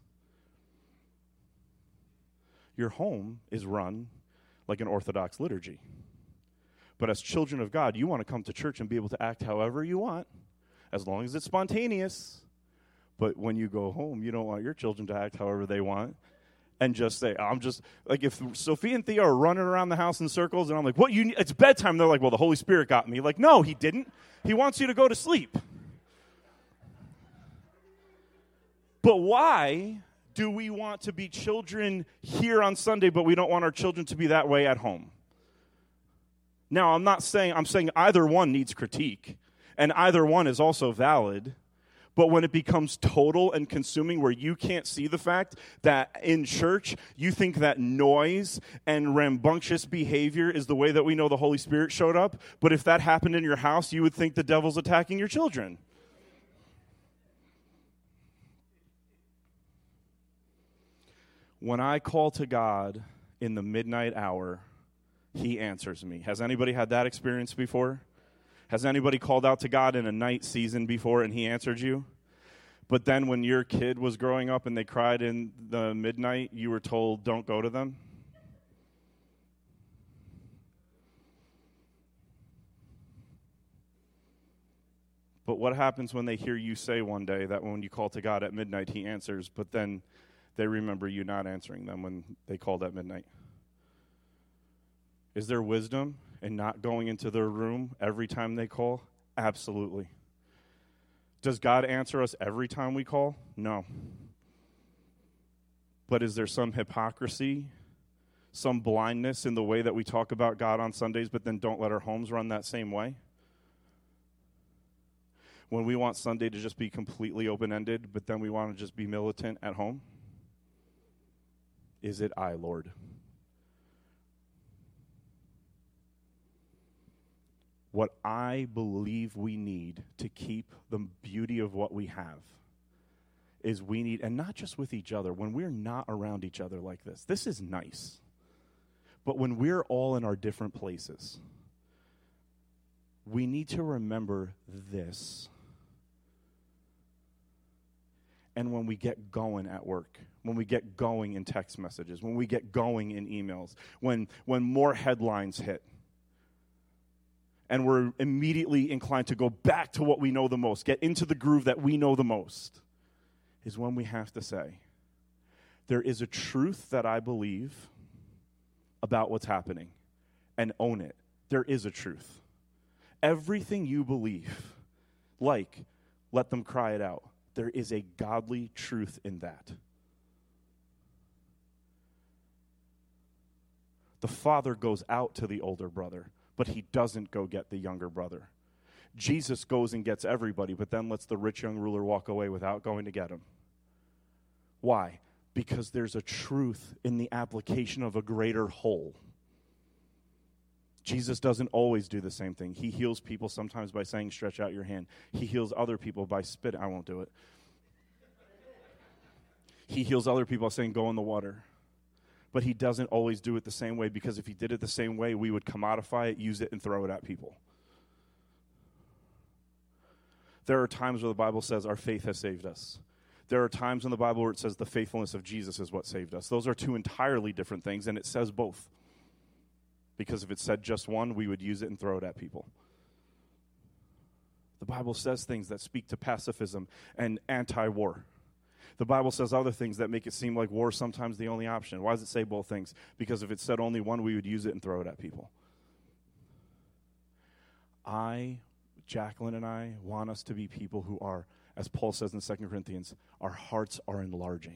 B: Your home is run like an Orthodox liturgy. But as children of God, you want to come to church and be able to act however you want, as long as it's spontaneous. But when you go home, you don't want your children to act however they want and just say, like if Sophie and Thea are running around the house in circles and I'm like, it's bedtime. They're like, well, the Holy Spirit got me. Like, no, he didn't. He wants you to go to sleep. But why do we want to be children here on Sunday, but we don't want our children to be that way at home? Now, I'm saying either one needs critique, and either one is also valid. But when it becomes total and consuming, where you can't see the fact that in church you think that noise and rambunctious behavior is the way that we know the Holy Spirit showed up, but if that happened in your house, you would think the devil's attacking your children. When I call to God in the midnight hour, he answers me. Has anybody had that experience before? Has anybody called out to God in a night season before and he answered you? But then when your kid was growing up and they cried in the midnight, you were told, don't go to them? But what happens when they hear you say one day that when you call to God at midnight, he answers, but then they remember you not answering them when they called at midnight? Is there wisdom in not going into their room every time they call? Absolutely. Does God answer us every time we call? No. But is there some hypocrisy, some blindness in the way that we talk about God on Sundays, but then don't let our homes run that same way? When we want Sunday to just be completely open-ended, but then we want to just be militant at home? Is it I, Lord? What I believe we need to keep the beauty of what we have is we need, and not just with each other, when we're not around each other like this is nice. But when we're all in our different places, we need to remember this. And when we get going at work, when we get going in text messages, when we get going in emails, when more headlines hit, and we're immediately inclined to go back to what we know the most, get into the groove that we know the most, is when we have to say, there is a truth that I believe about what's happening, and own it. There is a truth. everything you believe, like, let them cry it out. There is a godly truth in that. The father goes out to the older brother, but he doesn't go get the younger brother. Jesus goes and gets everybody, but then lets the rich young ruler walk away without going to get him. Why? Because there's a truth in the application of a greater whole. Jesus doesn't always do the same thing. He heals people sometimes by saying, stretch out your hand. He heals other people by spitting. I won't do it. He heals other people by saying, go in the water. But he doesn't always do it the same way, because if he did it the same way, we would commodify it, use it, and throw it at people. There are times where the Bible says our faith has saved us. There are times in the Bible where it says the faithfulness of Jesus is what saved us. Those are two entirely different things, and it says both. Because if it said just one, we would use it and throw it at people. The Bible says things that speak to pacifism and anti-war. The Bible says other things that make it seem like war is sometimes the only option. Why does it say both things? Because if it said only one, we would use it and throw it at people. Jacqueline and I want us to be people who are, as Paul says in 2 Corinthians, our hearts are enlarging.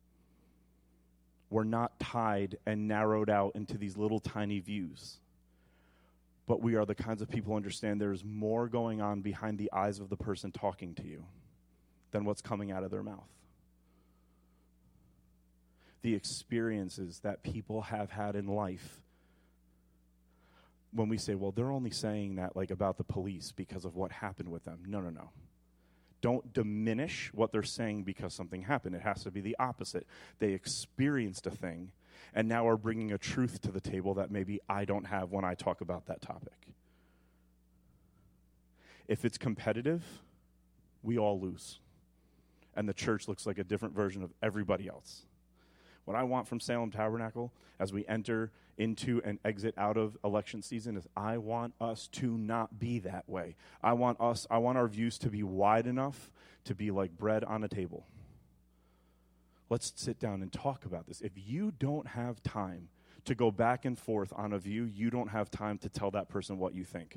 B: We're not tied and narrowed out into these little tiny views. But we are the kinds of people who understand there's more going on behind the eyes of the person talking to you than what's coming out of their mouth. The experiences that people have had in life, when we say, well, they're only saying that like about the police because of what happened with them. No. Don't diminish what they're saying because something happened. It has to be the opposite. They experienced a thing and now are bringing a truth to the table that maybe I don't have when I talk about that topic. If it's competitive, we all lose. And the church looks like a different version of everybody else. What I want from Salem Tabernacle as we enter into and exit out of election season is I want us to not be that way. I want our views to be wide enough to be like bread on a table. Let's sit down and talk about this. If you don't have time to go back and forth on a view, you don't have time to tell that person what you think.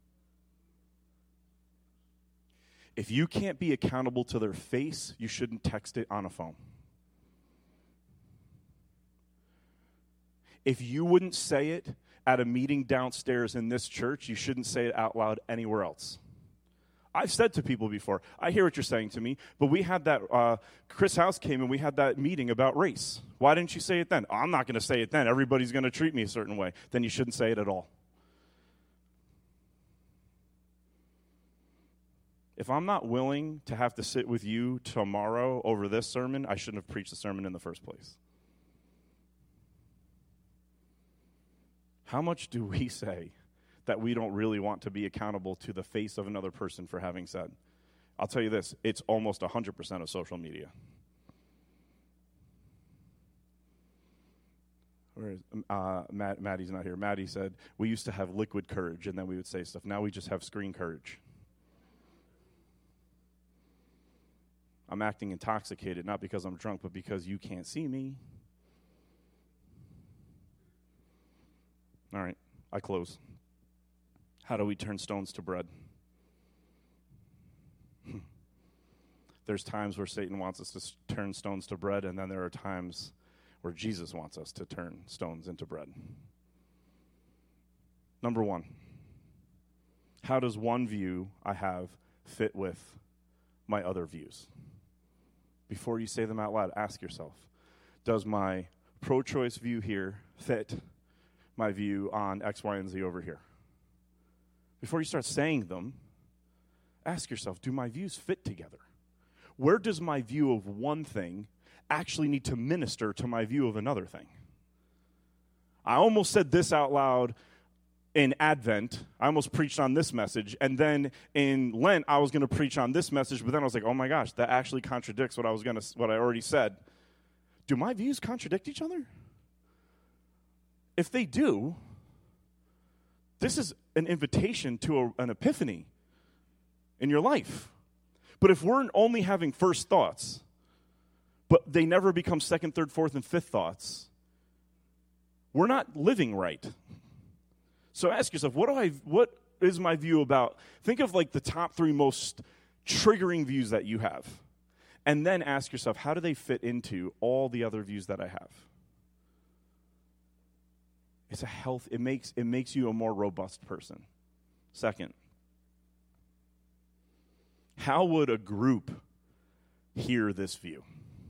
B: If you can't be accountable to their face, you shouldn't text it on a phone. If you wouldn't say it at a meeting downstairs in this church, you shouldn't say it out loud anywhere else. I've said to people before, I hear what you're saying to me, but we had that, Chris House came and we had that meeting about race. Why didn't you say it then? Oh, I'm not going to say it then. Everybody's going to treat me a certain way. Then you shouldn't say it at all. If I'm not willing to have to sit with you tomorrow over this sermon, I shouldn't have preached the sermon in the first place. How much do we say that we don't really want to be accountable to the face of another person for having said? I'll tell you this, it's almost 100% of social media. Where is, Maddie's not here. Maddie said, we used to have liquid courage, and then we would say stuff. Now we just have screen courage. I'm acting intoxicated, not because I'm drunk, but because you can't see me. All right, I close. How do we turn stones to bread? There's times where Satan wants us to turn stones to bread, and then there are times where Jesus wants us to turn stones into bread. Number one, how does one view I have fit with my other views? Before you say them out loud, ask yourself, does my pro-choice view here fit my view on X, Y, and Z over here? Before you start saying them, ask yourself, do my views fit together? Where does my view of one thing actually need to minister to my view of another thing? I almost said this out loud in Advent. I almost preached on this message, and then in Lent, I was going to preach on this message, but then I was like, oh my gosh, that actually contradicts what I already said. Do my views contradict each other? If they do, this is an invitation to an epiphany in your life. But if we're only having first thoughts, but they never become second, third, fourth, and fifth thoughts, we're not living right. So ask yourself, what is my view about, think of like the top 3 most triggering views that you have. And then ask yourself, how do they fit into all the other views that I have? It's it makes you a more robust person. Second, how would a group hear this view?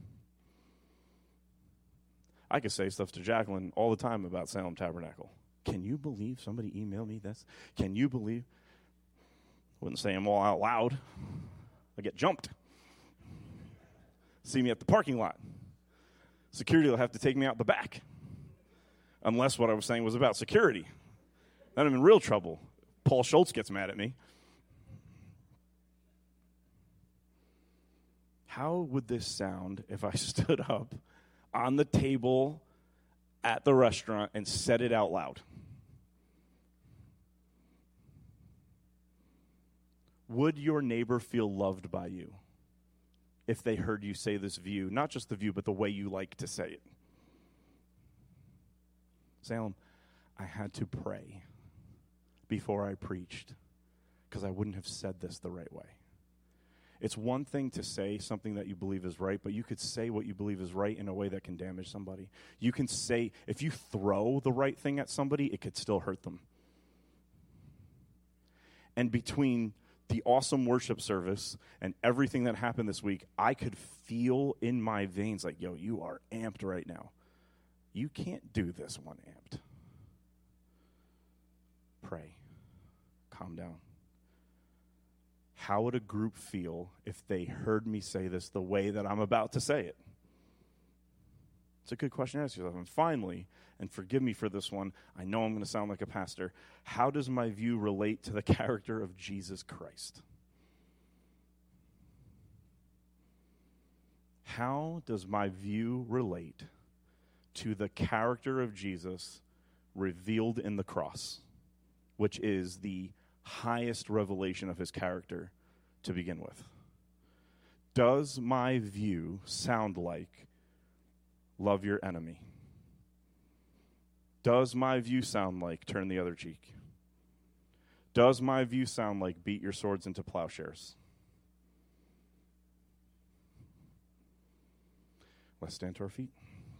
B: I could say stuff to Jacqueline all the time about Salem Tabernacle. Can you believe somebody emailed me this? Can you believe? I wouldn't say them all out loud. I get jumped. See me at the parking lot. Security will have to take me out the back. Unless what I was saying was about security. Then I'm in real trouble. Paul Schultz gets mad at me. How would this sound if I stood up on the table at the restaurant and said it out loud? Would your neighbor feel loved by you if they heard you say this view? Not just the view, but the way you like to say it. Salem, I had to pray before I preached because I wouldn't have said this the right way. It's one thing to say something that you believe is right, but you could say what you believe is right in a way that can damage somebody. You can say, if you throw the right thing at somebody, it could still hurt them. And between the awesome worship service and everything that happened this week, I could feel in my veins like, yo, you are amped right now. You can't do this one amped. Pray. Calm down. How would a group feel if they heard me say this the way that I'm about to say it? It's a good question to ask yourself. And finally, and forgive me for this one, I know I'm going to sound like a pastor, how does my view relate to the character of Jesus Christ? How does my view relate to the character of Jesus revealed in the cross, which is the highest revelation of his character to begin with? Does my view sound like love your enemy? Does my view sound like turn the other cheek? Does my view sound like beat your swords into plowshares? Let's stand to our feet.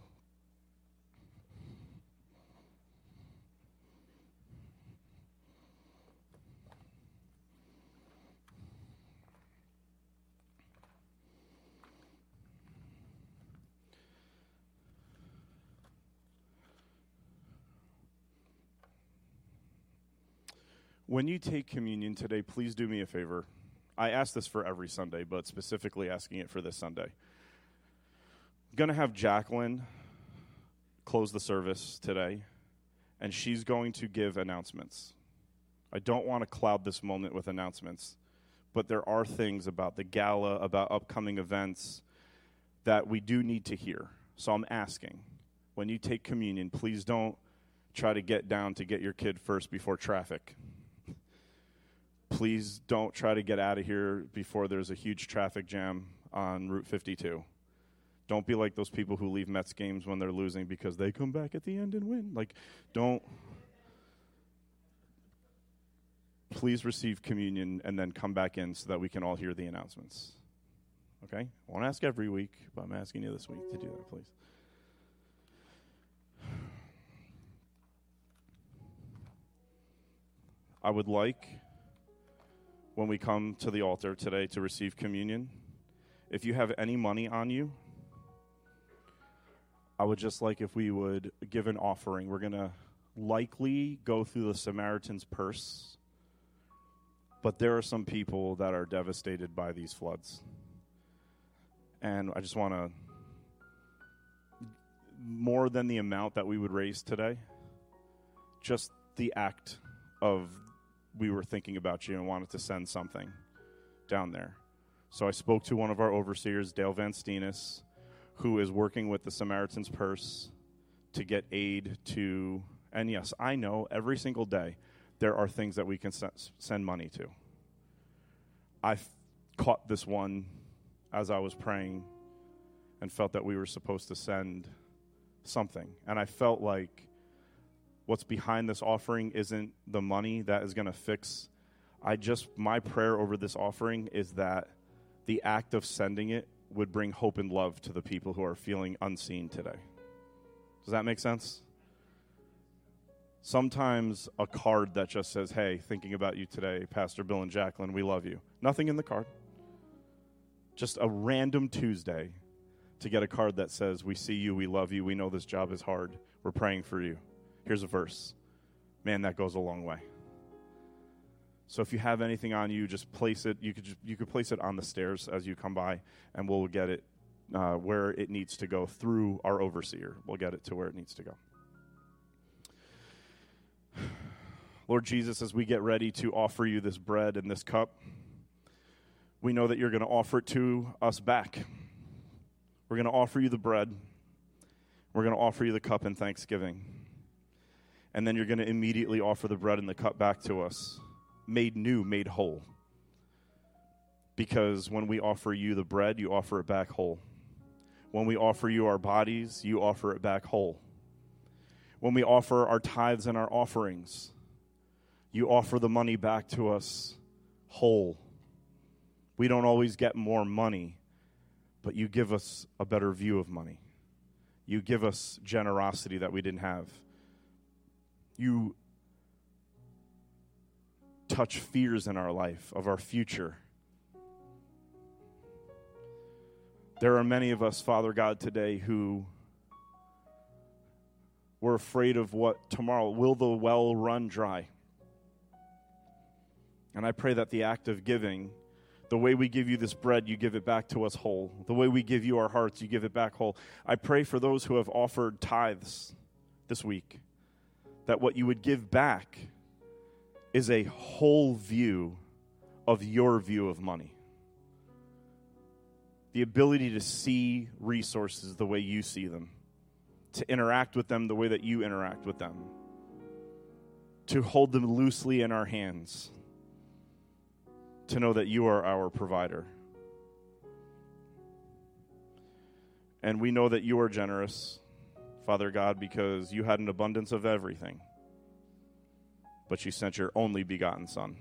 B: When you take communion today, please do me a favor. I ask this for every Sunday, but specifically asking it for this Sunday. I'm going to have Jacqueline close the service today, and she's going to give announcements. I don't want to cloud this moment with announcements, but there are things about the gala, about upcoming events that we do need to hear. So I'm asking, when you take communion, please don't try to get down to get your kid first before traffic. Please don't try to get out of here before there's a huge traffic jam on Route 52. Don't be like those people who leave Mets games when they're losing because they come back at the end and win. Don't. Please receive communion and then come back in so that we can all hear the announcements. Okay? I won't ask every week, but I'm asking you this week to do that, please. I would like, when we come to the altar today to receive communion, if you have any money on you, I would just like if we would give an offering. We're going to likely go through the Samaritan's Purse, but there are some people that are devastated by these floods. And I just want to, more than the amount that we would raise today, just the act of we were thinking about you and wanted to send something down there. So I spoke to one of our overseers, Dale Van Steenis, who is working with the Samaritan's Purse to get aid to, and yes, I know every single day there are things that we can send money to. I caught this one as I was praying and felt that we were supposed to send something. And I felt like what's behind this offering isn't the money that is going to fix. My prayer over this offering is that the act of sending it would bring hope and love to the people who are feeling unseen today. Does that make sense? Sometimes a card that just says, hey, thinking about you today, Pastor Bill and Jacqueline, we love you. Nothing in the card. Just a random Tuesday to get a card that says, we see you, we love you, we know this job is hard, we're praying for you. Here's a verse. Man, that goes a long way. So if you have anything on you, just place it. You could place it on the stairs as you come by, and we'll get it where it needs to go through our overseer. We'll get it to where it needs to go. Lord Jesus, as we get ready to offer you this bread and this cup, we know that you're going to offer it to us back. We're going to offer you the bread. We're going to offer you the cup in thanksgiving. And then you're going to immediately offer the bread and the cup back to us, made new, made whole. Because when we offer you the bread, you offer it back whole. When we offer you our bodies, you offer it back whole. When we offer our tithes and our offerings, you offer the money back to us whole. We don't always get more money, but you give us a better view of money. You give us generosity that we didn't have. You touch fears in our life of our future. There are many of us, Father God, today who were afraid of what tomorrow, will the well run dry? And I pray that the act of giving, the way we give you this bread, you give it back to us whole. The way we give you our hearts, you give it back whole. I pray for those who have offered tithes this week, that what you would give back is a whole view of your view of money. The ability to see resources the way you see them, to interact with them the way that you interact with them, to hold them loosely in our hands, to know that you are our provider. And we know that you are generous, Father God, because you had an abundance of everything, but you sent your only begotten Son.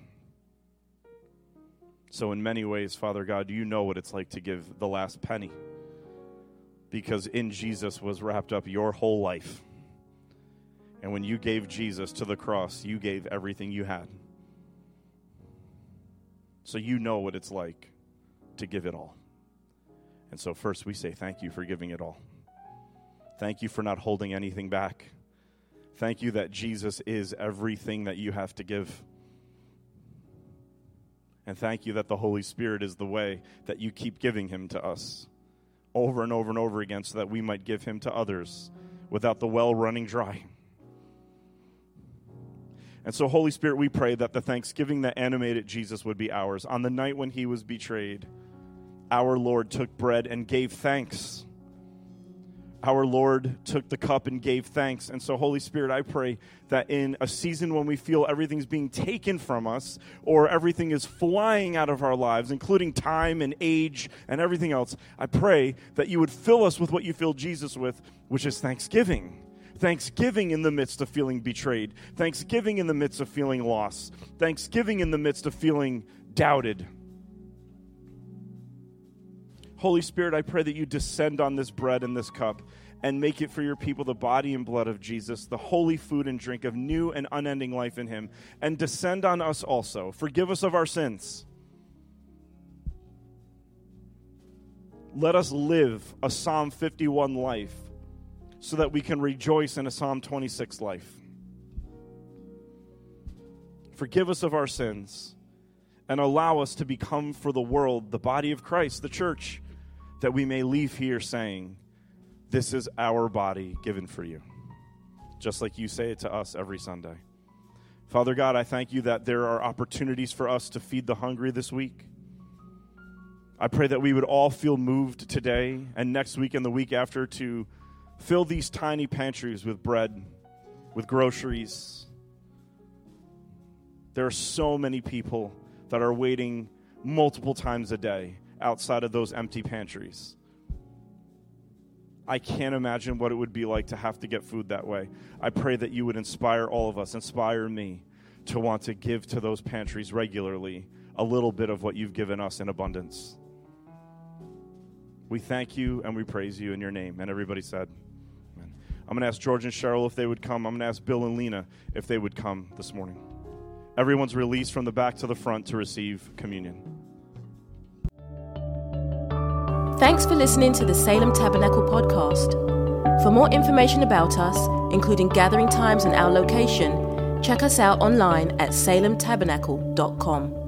B: So in many ways, Father God, you know what it's like to give the last penny, because in Jesus was wrapped up your whole life. And when you gave Jesus to the cross, you gave everything you had. So you know what it's like to give it all. And so first we say thank you for giving it all. Thank you for not holding anything back. Thank you that Jesus is everything that you have to give. And thank you that the Holy Spirit is the way that you keep giving him to us over and over and over again, so that we might give him to others without the well running dry. And so, Holy Spirit, we pray that the thanksgiving that animated Jesus would be ours. On the night when he was betrayed, our Lord took bread and gave thanks. Our Lord took the cup and gave thanks. And so, Holy Spirit, I pray that in a season when we feel everything's being taken from us, or everything is flying out of our lives, including time and age and everything else, I pray that you would fill us with what you filled Jesus with, which is thanksgiving. Thanksgiving in the midst of feeling betrayed. Thanksgiving in the midst of feeling lost. Thanksgiving in the midst of feeling doubted. Holy Spirit, I pray that you descend on this bread and this cup and make it for your people the body and blood of Jesus, the holy food and drink of new and unending life in him. And descend on us also. Forgive us of our sins. Let us live a Psalm 51 life, so that we can rejoice in a Psalm 26 life. Forgive us of our sins and allow us to become for the world the body of Christ, the church, that we may leave here saying, this is our body given for you, just like you say it to us every Sunday. Father God, I thank you that there are opportunities for us to feed the hungry this week. I pray that we would all feel moved today and next week and the week after to fill these tiny pantries with bread, with groceries. There are so many people that are waiting multiple times a day outside of those empty pantries. I can't imagine what it would be like to have to get food that way. I pray that you would inspire all of us, inspire me to want to give to those pantries regularly a little bit of what you've given us in abundance. We thank you and we praise you in your name. And everybody said, amen. I'm going to ask George and Cheryl if they would come. I'm going to ask Bill and Lena if they would come this morning. Everyone's released from the back to the front to receive communion.
A: Thanks for listening to the Salem Tabernacle podcast. For more information about us, including gathering times and our location, check us out online at salemtabernacle.com.